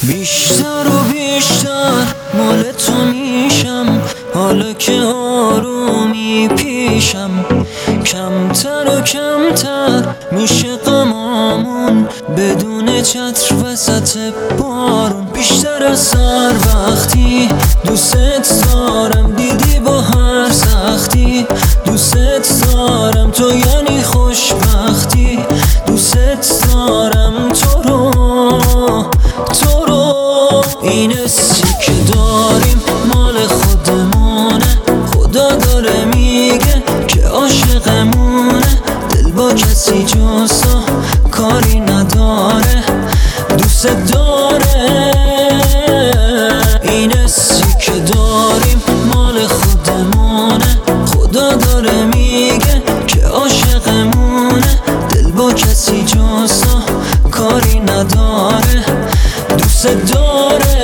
بیشتر و بیشتر مال تو میشم، حالا که آرومی پیشم. کمتر و کمتر میشه غمامون بدون چتر وسط بارون. بیشتر از سر وقتی دوست دارم، دیدی با هر سختی دوست دارم. تو یعنی خوشبختی، دوست دارم تو رو. این حسی که داریم مال خودمونه، خدا داره میگه که عاشقمونه. دل با کسی جز تو کاری نداره، دوست داره. این حسی که داریم مال خودمونه، خدا داره میگه که عاشقمونه. دل با کسی جز تو کاری نداره، دوست داره.